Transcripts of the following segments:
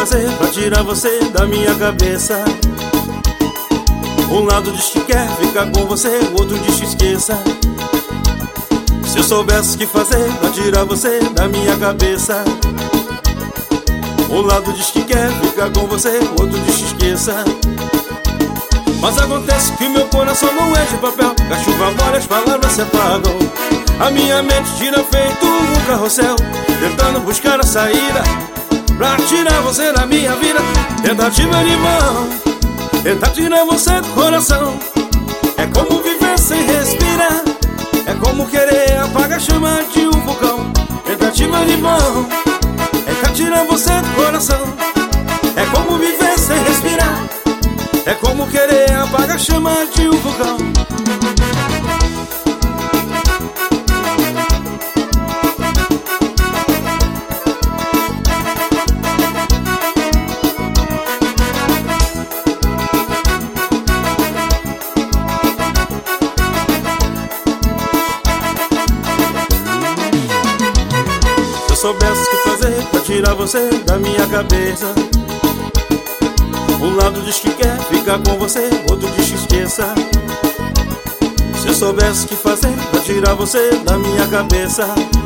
fazer pra tirar você da minha cabeça. Um lado diz que quer ficar com você, o outro diz que esqueça. Se eu soubesse o que fazer pra tirar você da minha cabeça. Um lado diz que quer ficar com você, o outro diz que esqueça. Mas acontece que meu coração não é de papel, que a chuva molha, as palavras se apagam. A minha mente gira feito um carrossel, tentando buscar a saída pra tirar você da minha vida. Tentativa de vão, tentar tirar você do coração. É como viver sem respirar, é como querer apagar a chama de um vulcão. Tentativa de vão, tentar tirar você do coração. É como viver sem respirar, é como querer apagar a chama de um vulcão. Se eu soubesse o que fazer pra tirar você da minha cabeça. Um lado diz que quer ficar com você, outro diz que esqueça. Se eu soubesse o que fazer pra tirar você da minha cabeça.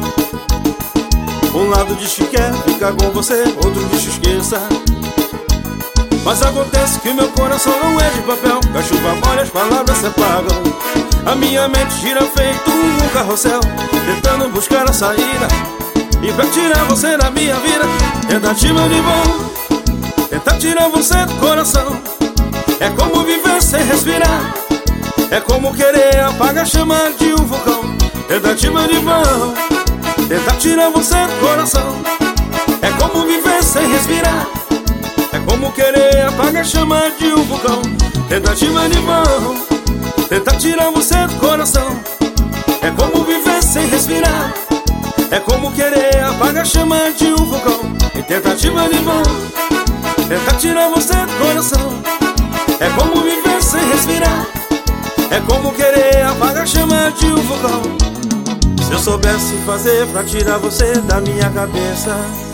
Um lado diz que quer ficar com você, outro diz que esqueça. Mas acontece que meu coração não é de papel, que a chuva molha, as palavras se apagam. A minha mente gira feito um carrossel, tentando buscar a saída e pra tirar você da minha vida. Tentativa de vão, tentar tirar você do coração. É como viver sem respirar, é como querer apagar a chama de um vulcão. Tentativa de vão, tentar tirar você do coração. É como viver sem respirar, é como querer apagar a chama de um vulcão. Tentativa de vão, tentar tirar você do coração. É como viver sem respirar, é como querer apagar a chama de um vulcão. Em tentativa de vão, tentar tirar você do coração. É como viver sem respirar, é como querer apagar a chama de um vulcão. Se eu soubesse fazer pra tirar você da minha cabeça.